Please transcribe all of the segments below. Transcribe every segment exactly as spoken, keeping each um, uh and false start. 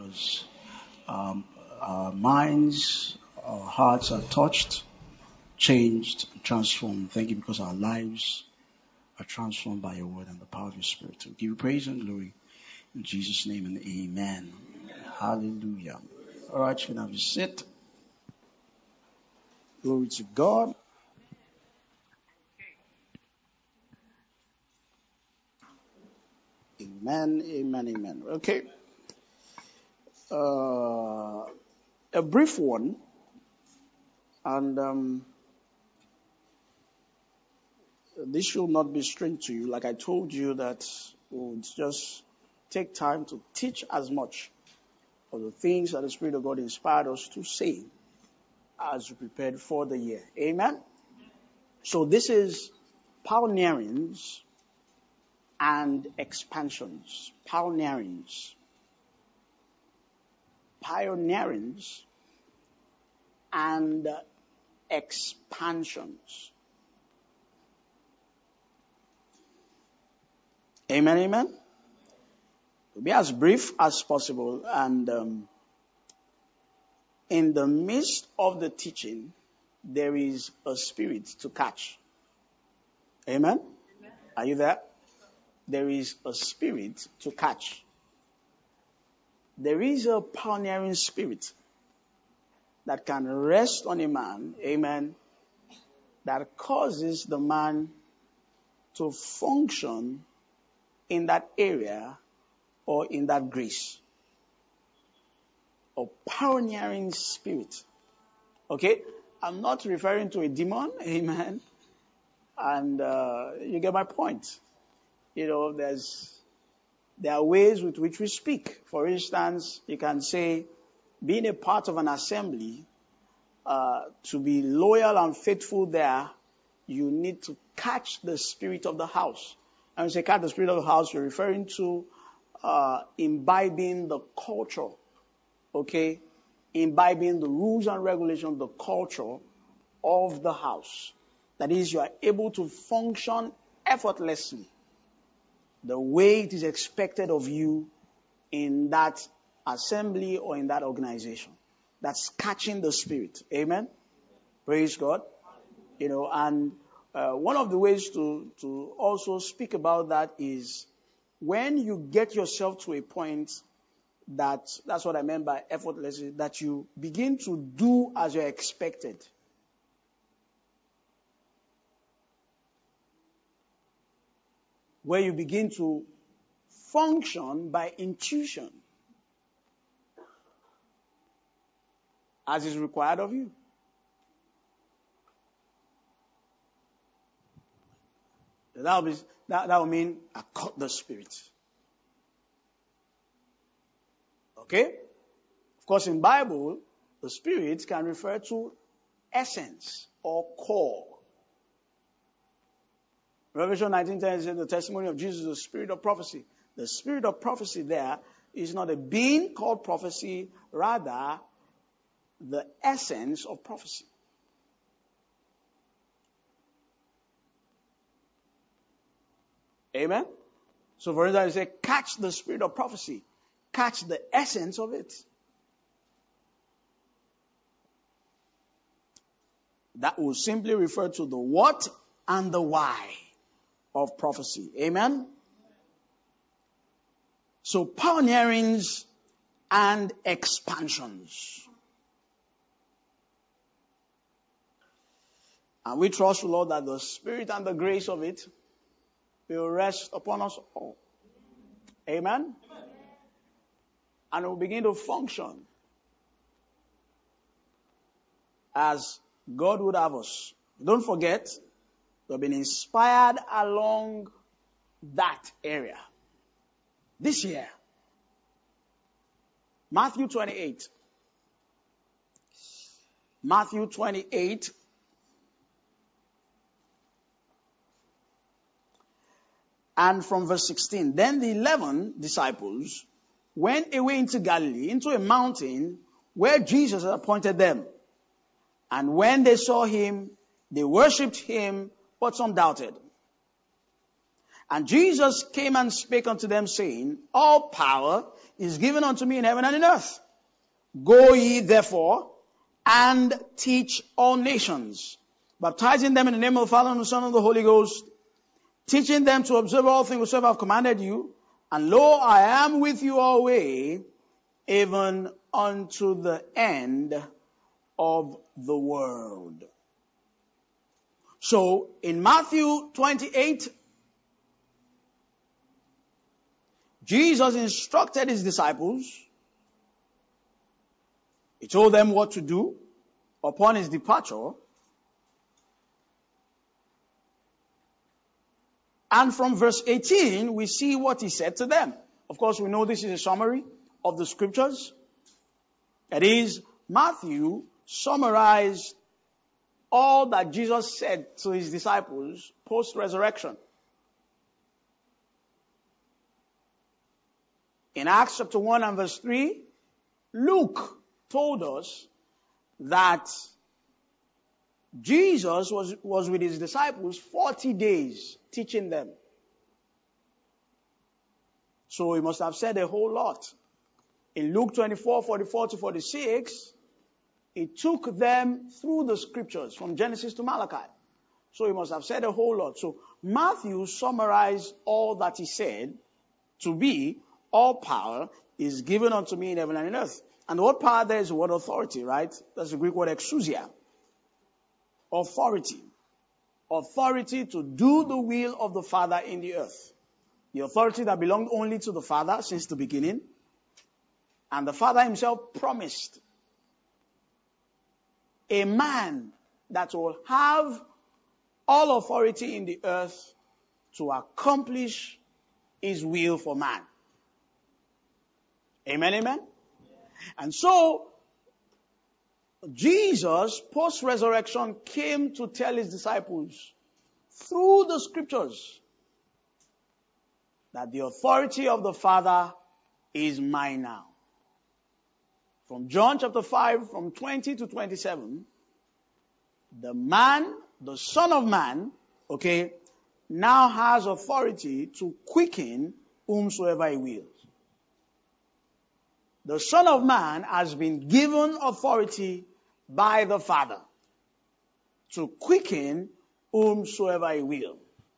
because um, our minds, our hearts are touched, changed, and transformed. Thank you because our lives are transformed by your word and the power of your spirit. We give you praise and glory in Jesus' name and amen. Hallelujah. All right, you can have your sit. Glory to God. Amen, amen, amen. Okay. Uh, a brief one. And um, this should not be strange to you. Like I told you that we'll just take time to teach as much of the things that the Spirit of God inspired us to say as we prepared for the year. Amen? So this is pioneerings and expansions. Pioneerings. Pioneerings and expansions. Amen, amen? Be as brief as possible, and um, in the midst of the teaching, there is a spirit to catch. Amen? Amen? Are you there? There is a spirit to catch. There is a pioneering spirit that can rest on a man, amen, that causes the man to function in that area or in that grace. A pioneering spirit. Okay? I'm not referring to a demon, amen. And uh, you get my point. You know, there's there are ways with which we speak. For instance, you can say, being a part of an assembly, uh, to be loyal and faithful there, you need to catch the spirit of the house. And when you say catch the spirit of the house, you're referring to uh, imbibing the culture. Okay? Imbibing the rules and regulations, the culture of the house. That is, you are able to function effortlessly the way it is expected of you in that assembly or in that organization. That's catching the spirit. Amen? Praise God. You know, and uh, one of the ways to, to also speak about that is when you get yourself to a point that, that's what I meant by effortlessly, that you begin to do as you're expected. Where you begin to function by intuition as is required of you. That will, be, that, that will mean I caught the spirit. Okay? Of course, in Bible, the spirit can refer to essence or core. Revelation nineteen ten says the testimony of Jesus is the spirit of prophecy. The spirit of prophecy there is not a being called prophecy, rather the essence of prophecy. Amen? So for instance, you say, catch the spirit of prophecy. Catch the essence of it. That will simply refer to the what and the why of prophecy. Amen? So pioneerings and expansions. And we trust, Lord, that the spirit and the grace of it will rest upon us all. Amen? And we'll begin to function as God would have us. Don't forget, we've been inspired along that area. This year. Matthew twenty-eight. Matthew twenty-eight. And from verse sixteen. Then the eleven disciples went away into Galilee, into a mountain where Jesus had appointed them. And when they saw him, they worshipped him, but some doubted. And Jesus came and spake unto them, saying, all power is given unto me in heaven and in earth. Go ye therefore and teach all nations, baptizing them in the name of the Father and the Son and the Holy Ghost, teaching them to observe all things whatsoever I have commanded you. And lo, I am with you always, even unto the end of the world. So, in Matthew twenty-eight, Jesus instructed his disciples. He told them what to do upon his departure. And from verse eighteen, we see what he said to them. Of course, we know this is a summary of the scriptures. That is, Matthew summarized all that Jesus said to his disciples post-resurrection. In Acts chapter one and verse three, Luke told us that Jesus was, was with his disciples forty days teaching them. So he must have said a whole lot. In Luke twenty-four, forty-four to forty-six, he took them through the scriptures from Genesis to Malachi. So he must have said a whole lot. So Matthew summarized all that he said to be, all power is given unto me in heaven and in earth. And the word power there is the word authority, right? That's the Greek word exousia. Authority. Authority to do the will of the Father in the earth. The authority that belonged only to the Father since the beginning. And the Father himself promised a man that will have all authority in the earth to accomplish his will for man. Amen, amen? And so, Jesus, post-resurrection, came to tell his disciples through the scriptures that the authority of the Father is mine now. From John chapter five, from twenty to twenty-seven, the man, the Son of Man, okay, now has authority to quicken whomsoever he wills. The Son of Man has been given authority by the Father to quicken whomsoever he will.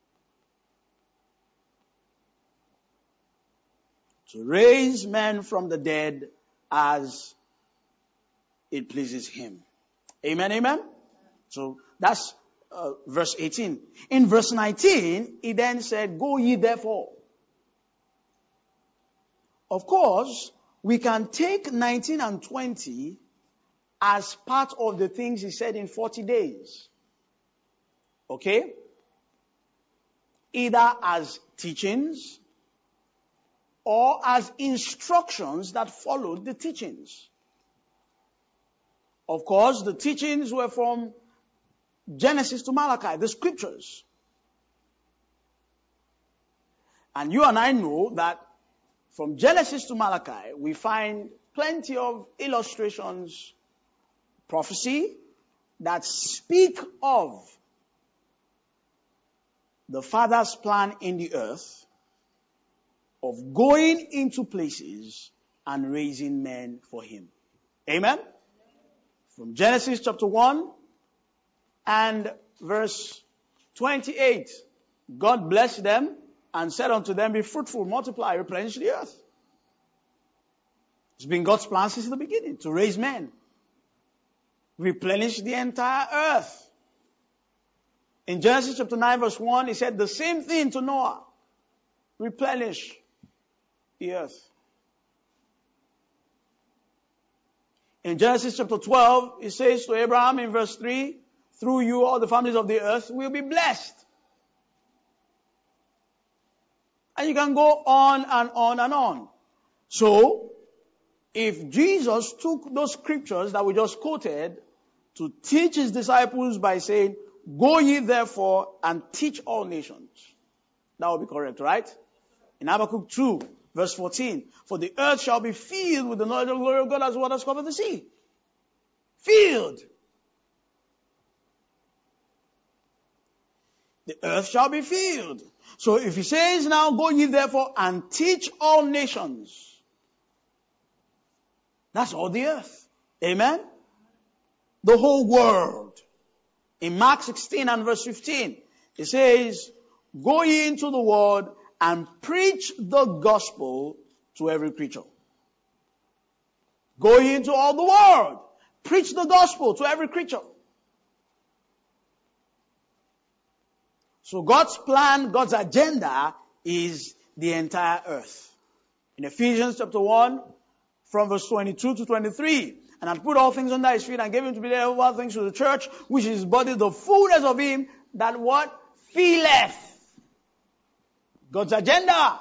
To raise men from the dead as it pleases him. Amen, amen? So that's uh, verse eighteen. In verse nineteen, he then said, go ye therefore. Of course, we can take nineteen and twenty as part of the things he said in forty days. Okay? Either as teachings or as instructions that followed the teachings. Of course, the teachings were from Genesis to Malachi, the scriptures. And you and I know that from Genesis to Malachi, we find plenty of illustrations, prophecy, that speak of the Father's plan in the earth of going into places and raising men for him. Amen? From Genesis chapter one and verse twenty-eight, God blessed them and said unto them, be fruitful, multiply, replenish the earth. It's been God's plan since the beginning to raise men. Replenish the entire earth. In Genesis chapter nine verse one, he said the same thing to Noah. Replenish the earth. In Genesis chapter twelve, he says to Abraham in verse three, through you all the families of the earth will be blessed. And you can go on and on and on. So, if Jesus took those scriptures that we just quoted to teach his disciples by saying, go ye therefore and teach all nations, that would be correct, right? In Habakkuk two, verse fourteen, for the earth shall be filled with the knowledge of the glory of God as waters cover the sea. Filled. The earth shall be filled. So if he says now, go ye therefore and teach all nations, That's all the earth. Amen? The whole world. In Mark sixteen and verse fifteen, it says, go ye into the world and preach the gospel to every creature. Go ye into all the world. Preach the gospel to every creature. So God's plan, God's agenda is the entire earth. In Ephesians chapter one, from verse twenty-two to twenty-three, and had put all things under his feet and gave him to be the head of all things to the church, which is his body, the fullness of him that what? Filleth. God's agenda.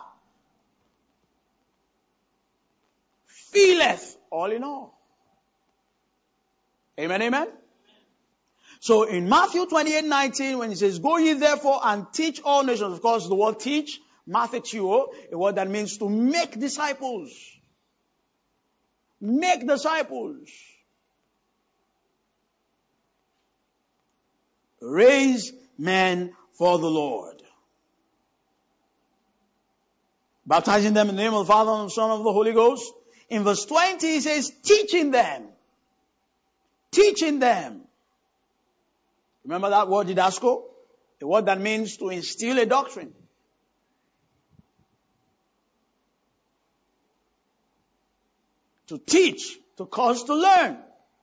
Filleth. All in all. Amen, amen? So in Matthew twenty-eight nineteen, when he says, go ye therefore and teach all nations, of course the word teach, matheteuo, a word that means to make disciples. Make disciples. Raise men for the Lord. Baptizing them in the name of the Father and the Son and of the Holy Ghost. In verse twenty, he says, teaching them. Teaching them. Remember that word didasko? A word that means to instill a doctrine. To teach, to cause to learn.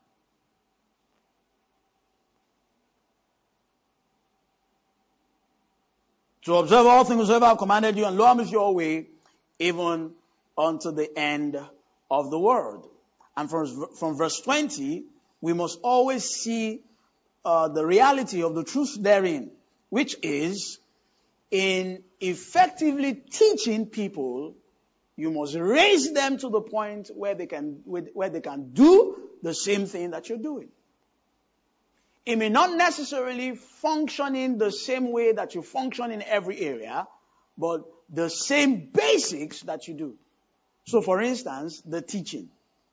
To observe all things whatsoever I have commanded you, and lo, I am with you always, even unto the end of the world. And from, from verse twenty, we must always see uh, the reality of the truth therein, which is, in effectively teaching people, you must raise them to the point where they can, where they can do the same thing that you're doing. It may not necessarily function in the same way that you function in every area, but the same basics that you do. So for instance, the teaching.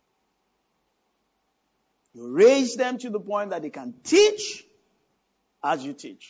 You raise them to the point that they can teach as you teach.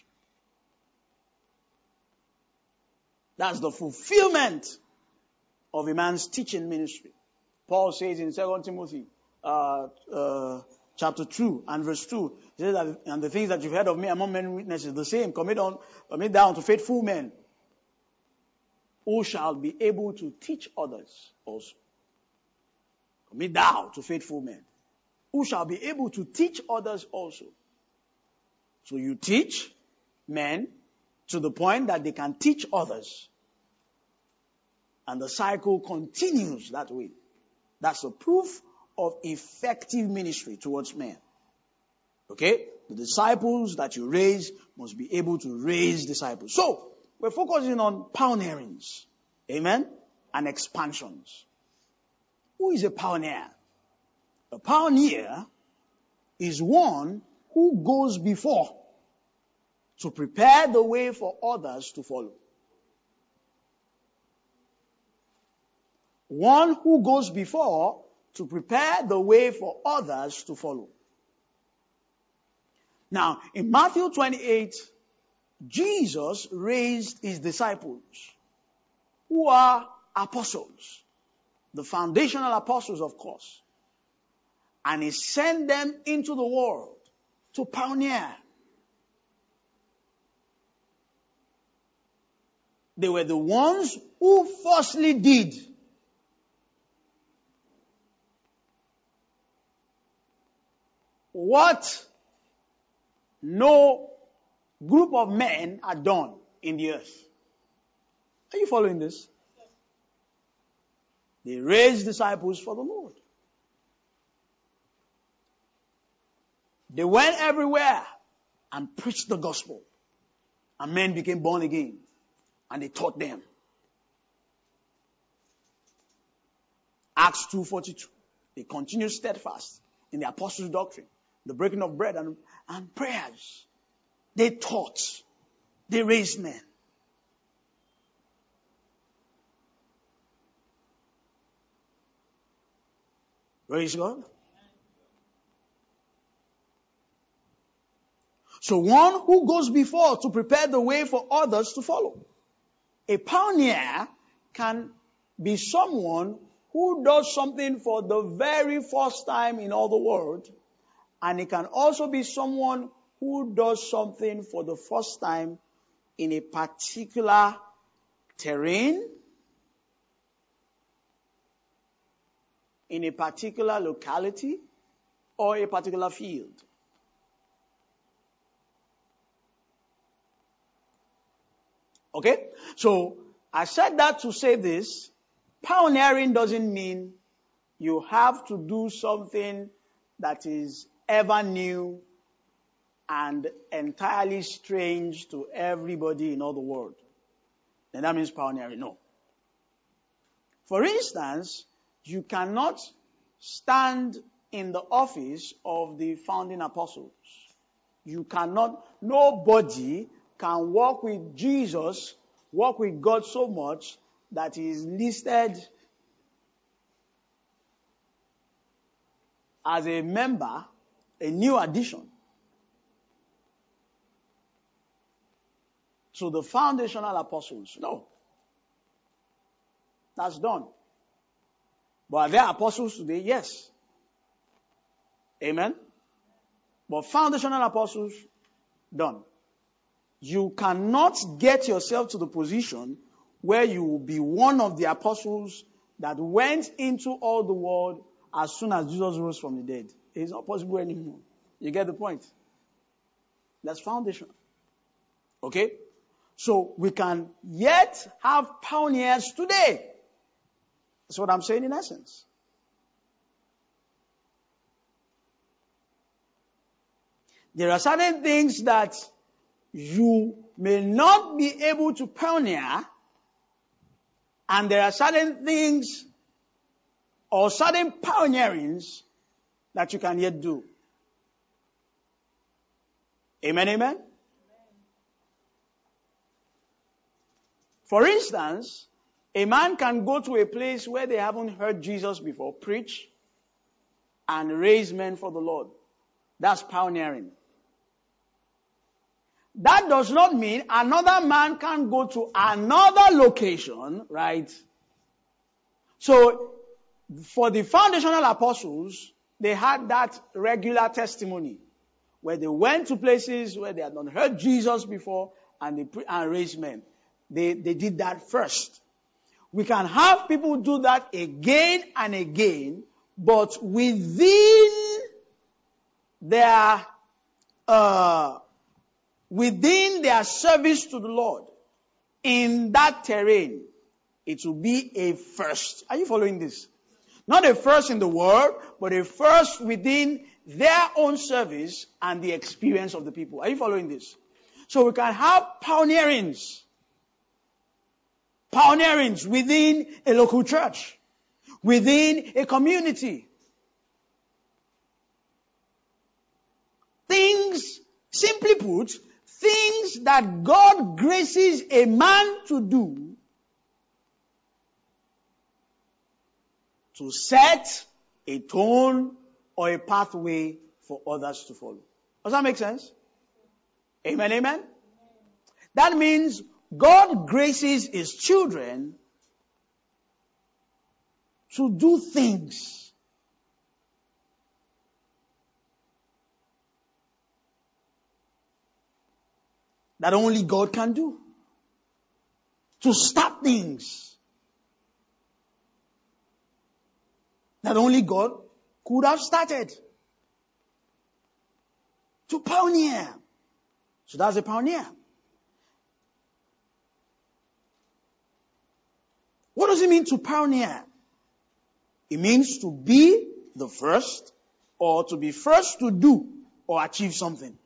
That's the fulfillment of a man's teaching ministry. Paul says in Second Timothy uh, uh, chapter two and verse two, he says that, and the things that you've heard of me among many witnesses, the same, commit on, commit down to faithful men, who shall be able to teach others also. Commit thou to faithful men, who shall be able to teach others also. So you teach men to the point that they can teach others. And the cycle continues that way. That's a proof of effective ministry towards men. Okay? The disciples that you raise must be able to raise disciples. So, we're focusing on pioneerings. Amen? And expansions. Who is a pioneer? A pioneer is one who goes before to prepare the way for others to follow. One who goes before to prepare the way for others to follow. Now, in Matthew twenty-eight, Jesus raised his disciples, who are apostles, the foundational apostles, of course, and he sent them into the world to pioneer. They were the ones who firstly did. What no group of men had done in the earth. Are you following this? They raised disciples for the Lord. They went everywhere and preached the gospel. And men became born again. And they taught them. Acts two forty-two. They continued steadfast in the apostles' doctrine, the breaking of bread and, and prayers. They taught. They raised men. Praise God. So one who goes before to prepare the way for others to follow. A pioneer can be someone who does something for the very first time in all the world, and it can also be someone who does something for the first time in a particular terrain, in a particular locality, or a particular field. Okay? So, I said that to say this. Pioneering doesn't mean you have to do something that is ever new and entirely strange to everybody in all the world. And that means pioneering. No. For instance, you cannot stand in the office of the founding apostles. You cannot, nobody can walk with Jesus, walk with God so much that he is listed as a member, a new addition to the foundational apostles. No. That's done. But are there apostles today? Yes. Amen. But foundational apostles, done. You cannot get yourself to the position where you will be one of the apostles that went into all the world as soon as Jesus rose from the dead. It's not possible anymore. You get the point? That's foundation. Okay? So we can yet have pioneers today. That's what I'm saying in essence. There are certain things that you may not be able to pioneer, and there are certain things or certain pioneerings that you can yet do. Amen, amen? For instance, a man can go to a place where they haven't heard Jesus before, preach, and raise men for the Lord. That's pioneering. That does not mean another man can go to another location, right? So, for the foundational apostles, they had that regular testimony where they went to places where they had not heard Jesus before and they pre- and raised men. They, they did that first. We can have people do that again and again, but within their uh, within their service to the Lord, in that terrain, it will be a first. Are you following this? Not a first in the world, but a first within their own service and the experience of the people. Are you following this? So we can have pioneerings. Pioneerings within a local church, within a community. Things, simply put, things that God graces a man to do to set a tone or a pathway for others to follow. Does that make sense? Amen, amen? That means God graces his children to do things that only God can do. To start things that only God could have started. To pioneer. So that's a pioneer. What does it mean to pioneer? It means to be the first, or to be first to do or achieve something.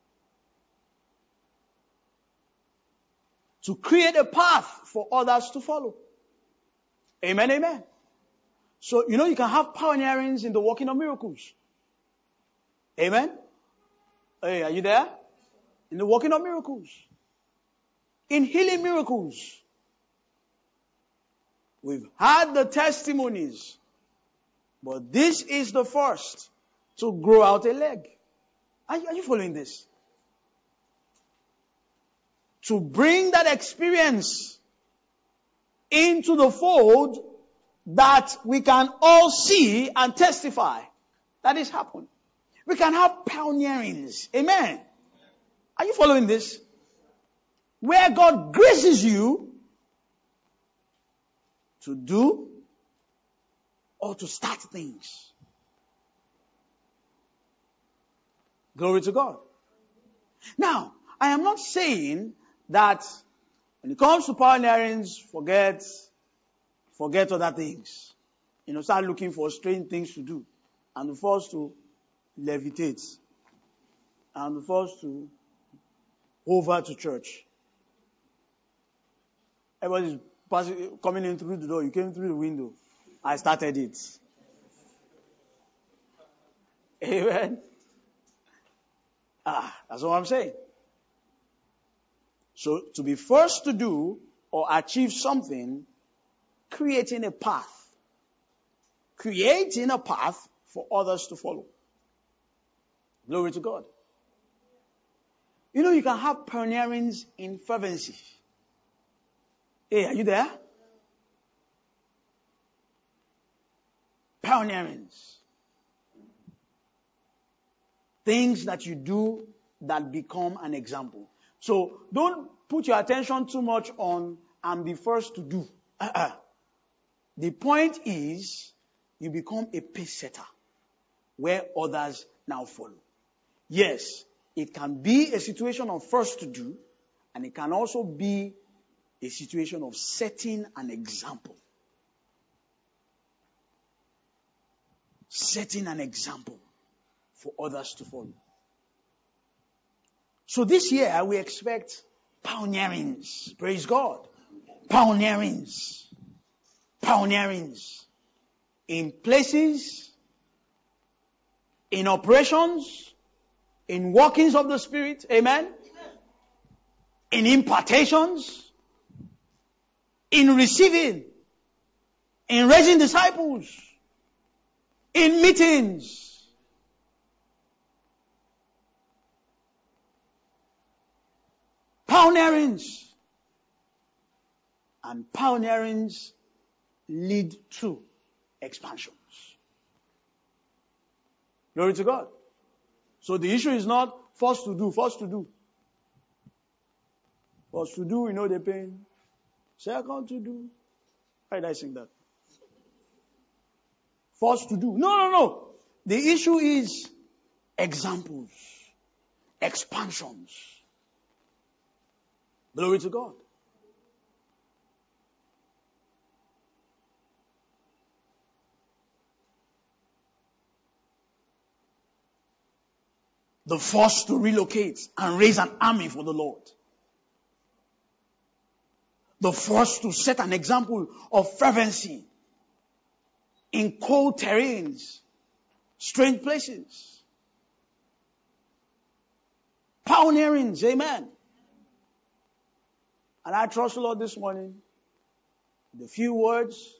To create a path for others to follow. Amen, amen. So, you know, you can have pioneerings in the working of miracles. Amen? Hey, are you there? In the working of miracles. In healing miracles. We've had the testimonies, but this is the first to grow out a leg. Are you, are you following this? To bring that experience into the fold that we can all see and testify that this happened. We can have pioneerings. Amen. Are you following this? Where God graces you to do or to start things. Glory to God. Now, I am not saying that when it comes to pioneerings, forget, forget other things. You know, start looking for strange things to do. And the first to levitate. And the first to over to church. Everybody's passing, coming in through the door. You came through the window. I started it. Amen. Ah, that's what I'm saying. So, to be first to do or achieve something, creating a path. Creating a path for others to follow. Glory to God. You know, you can have pioneerings in fervency. Hey, are you there? Pioneerings. Things that you do that become an example. So don't put your attention too much on I'm the first to do. Uh-uh. The point is you become a pace setter where others now follow. Yes, it can be a situation of first to do, and it can also be a situation of setting an example. Setting an example for others to follow. So this year we expect pioneerings. Praise God. Pioneerings. Pioneerings. In places, in operations, in workings of the Spirit. Amen. In impartations. In receiving. In raising disciples. In meetings. Pioneerings. And pioneerings lead to expansions. Glory to God. So the issue is not first to do, first to do. First to do, we know the pain. Second to do. Why did I sing that? First to do. No, no, no. The issue is examples. Expansions. Glory to God. The first to relocate and raise an army for the Lord. The first to set an example of fervency in cold terrains, strange places. Pioneerings, amen. And I trust the Lord this morning, the few words,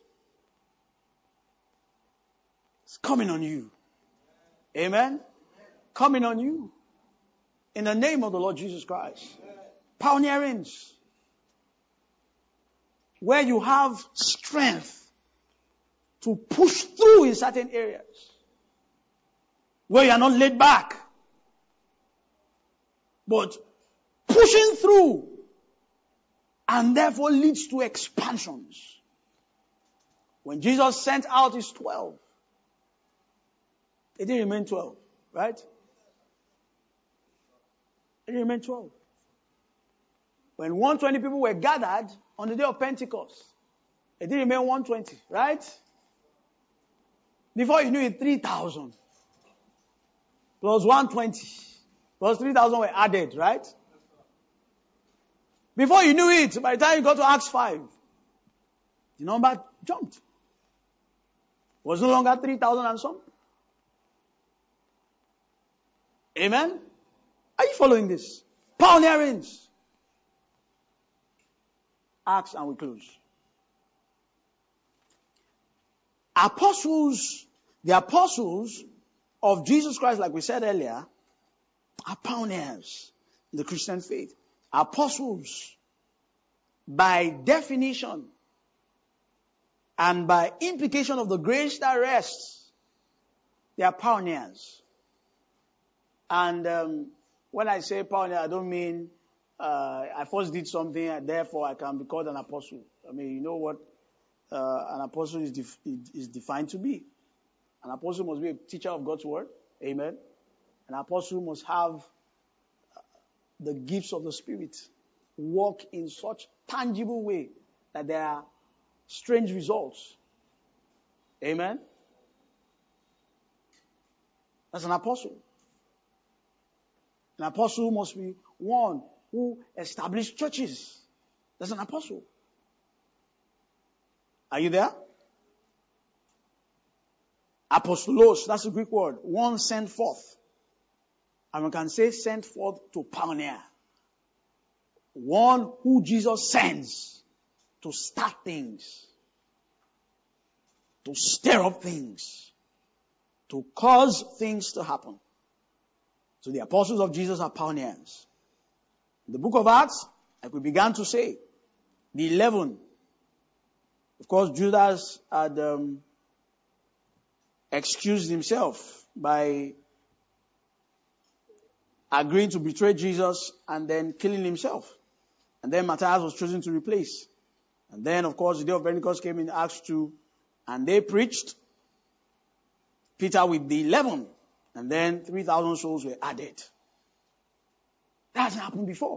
it's coming on you. Amen. Coming on you. In the name of the Lord Jesus Christ. Pioneerings. Where you have strength to push through in certain areas. Where you are not laid back. But pushing through. And therefore leads to expansions. When Jesus sent out his twelve. It didn't remain twelve. Right? It didn't remain twelve. When one hundred twenty people were gathered on the day of Pentecost, it didn't remain one hundred twenty, right? Before you knew it, three thousand. Plus one hundred twenty. Plus three thousand were added, right? Before you knew it, by the time you got to Acts five, the number jumped. It was no longer three thousand and some. Amen? Are you following this? Pioneerings. Acts and we close. Apostles, the apostles of Jesus Christ, like we said earlier, are pioneers in the Christian faith. Apostles, by definition, And by implication of the grace that rests, they are pioneers. And um, when I say pioneer, I don't mean uh, I first did something and therefore I can be called an apostle. I mean, you know what uh, an apostle is, def- is defined to be. An apostle must be a teacher of God's word. Amen. An apostle must have the gifts of the Spirit, walk in such tangible way that there are strange results. Amen. That's an apostle. An apostle must be one who established churches. That's an apostle. Are you there? Apostolos, that's a Greek word. One sent forth. And we can say sent forth to pioneer. One who Jesus sends to start things. To stir up things. To cause things to happen. So the apostles of Jesus are pioneers. In the book of Acts, like we began to say, the eleven, of course, Judas had um, excused himself by agreeing to betray Jesus and then killing himself. And then Matthias was chosen to replace. And then, of course, the day of Pentecost came in Acts two, and they preached, Peter with the eleven, and then three thousand souls were added. That hasn't happened before.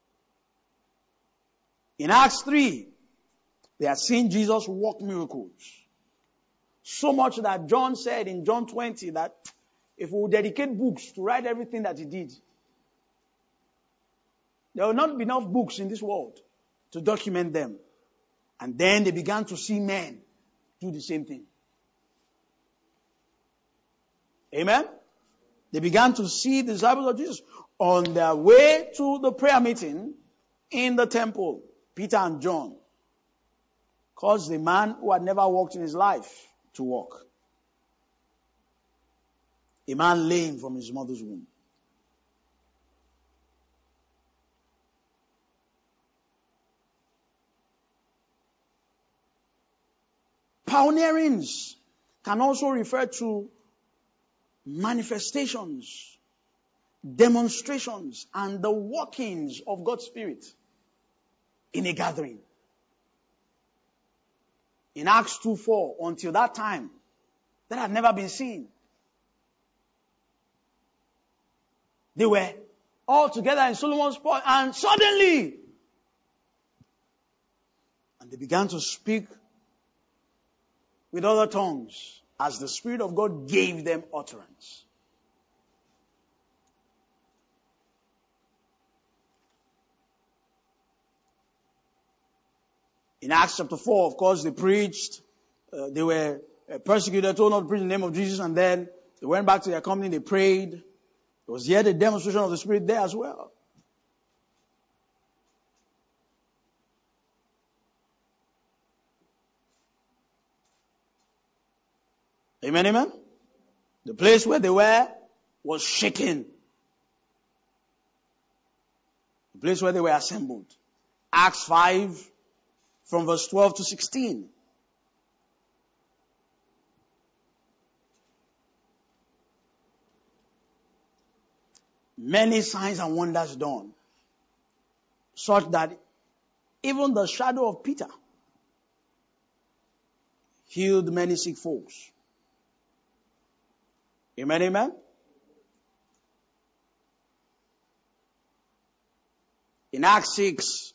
In Acts three, they had seen Jesus work miracles. So much that John said in John twenty that if we would dedicate books to write everything that he did, there will not be enough books in this world to document them. And then they began to see men do the same thing. Amen? They began to see the disciples of Jesus on their way to the prayer meeting in the temple. Peter and John caused the man who had never walked in his life to walk. A man lame from his mother's womb. Pioneerings can also refer to manifestations, demonstrations, and the workings of God's Spirit in a gathering. In Acts two four, until that time, that had never been seen. They were all together in Solomon's porch, and suddenly, and they began to speak with other tongues as the Spirit of God gave them utterance. In Acts chapter four, of course, they preached. Uh, they were uh, persecuted, told not to preach in the name of Jesus, and then they went back to their company, they prayed. There was yet a demonstration of the Spirit there as well. Amen, amen? The place where they were was shaken. The place where they were assembled. Acts five, from verse twelve to sixteen. Many signs and wonders done, such that even the shadow of Peter healed many sick folks. Amen, amen? In Acts six,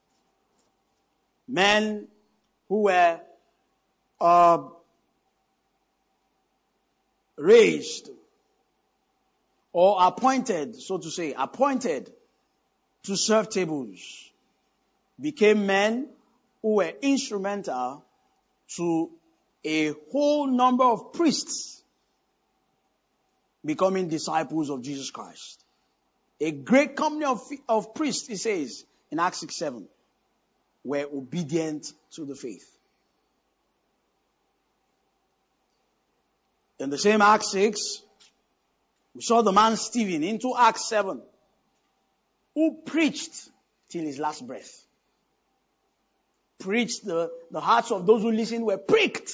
men who were uh, raised or appointed, so to say, appointed to serve tables, became men who were instrumental to a whole number of priests becoming disciples of Jesus Christ. A great company of, of priests, he says, in Acts six seven, were obedient to the faith. In the same Acts six, we saw the man Stephen into Acts seven, who preached till his last breath. preached, the, the hearts of those who listened were pricked.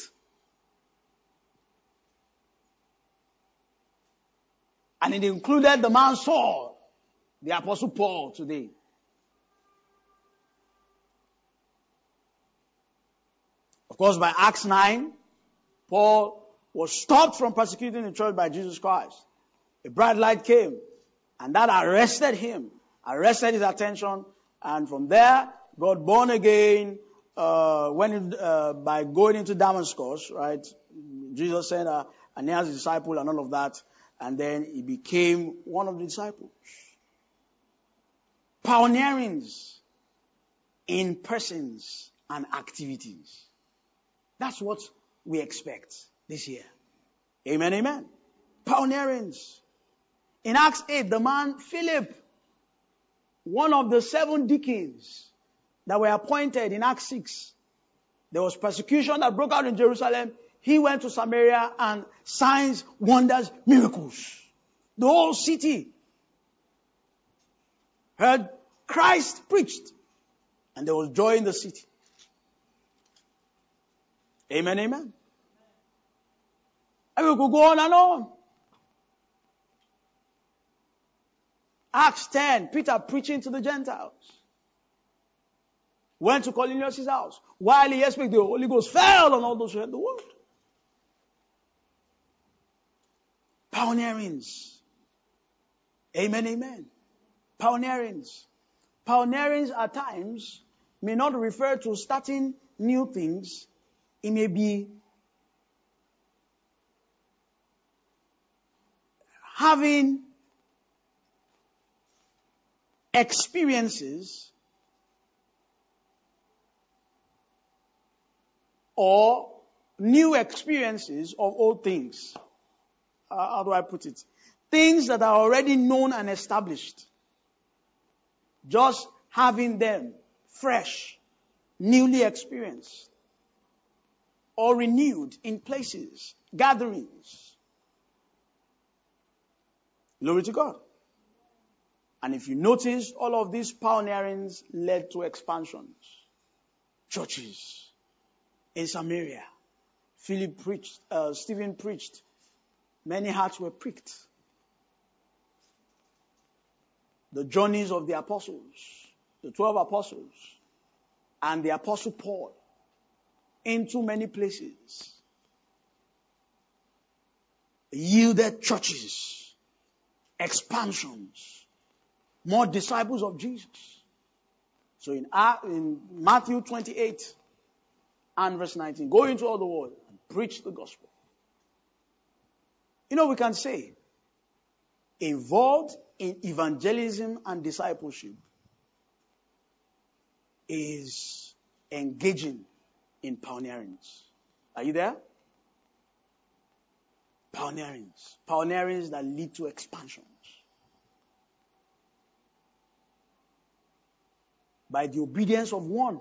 And it included the man Saul, the Apostle Paul today. Of course, by Acts nine, Paul was stopped from persecuting the church by Jesus Christ. A bright light came, and that arrested him, arrested his attention, and from there, got born again, uh, went uh, by going into Damascus, right? Jesus sent uh, Aeneas' disciple and all of that, and then he became one of the disciples. Pioneerings in persons and activities. That's what we expect this year. Amen, amen. Pioneerings. In Acts eight, the man Philip, one of the seven deacons that were appointed in Acts six, there was persecution that broke out in Jerusalem. He went to Samaria and signs, wonders, miracles. The whole city heard Christ preached, and there was joy in the city. Amen, amen. And we could go on and on. Acts ten, Peter preaching to the Gentiles. Went to Cornelius' house. While he spoke, the Holy Ghost fell on all those who heard the word. Pioneerings. Amen, amen. Pioneerings. Pioneerings at times may not refer to starting new things. It may be having experiences or new experiences of old things. Uh, how do I put it? Things that are already known and established. Just having them fresh, newly experienced, or renewed in places, gatherings. Glory to God. And if you notice, all of these pioneerings led to expansions. Churches in Samaria. Philip preached, uh, Stephen preached. Many hearts were pricked. The journeys of the apostles, the twelve apostles, and the apostle Paul into many places yielded churches, expansions, more disciples of Jesus. So in, in Matthew twenty-eight and verse nineteen, go into all the world and preach the gospel. You know, we can say, involved in evangelism and discipleship is engaging in pioneerings. Are you there? Pioneerings. Pioneerings that lead to expansions. By the obedience of one,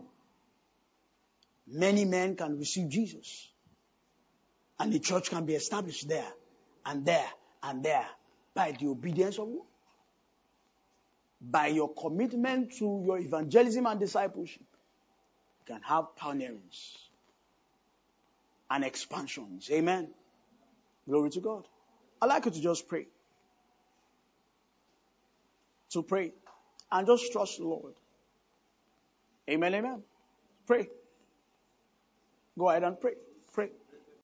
many men can receive Jesus. And the church can be established there, and there, and there, by the obedience of one. By your commitment to your evangelism and discipleship, you can have pioneerings and expansions. Amen. Glory to God. I'd like you to just pray. To pray. And just trust the Lord. Amen, amen. Pray. Go ahead and pray.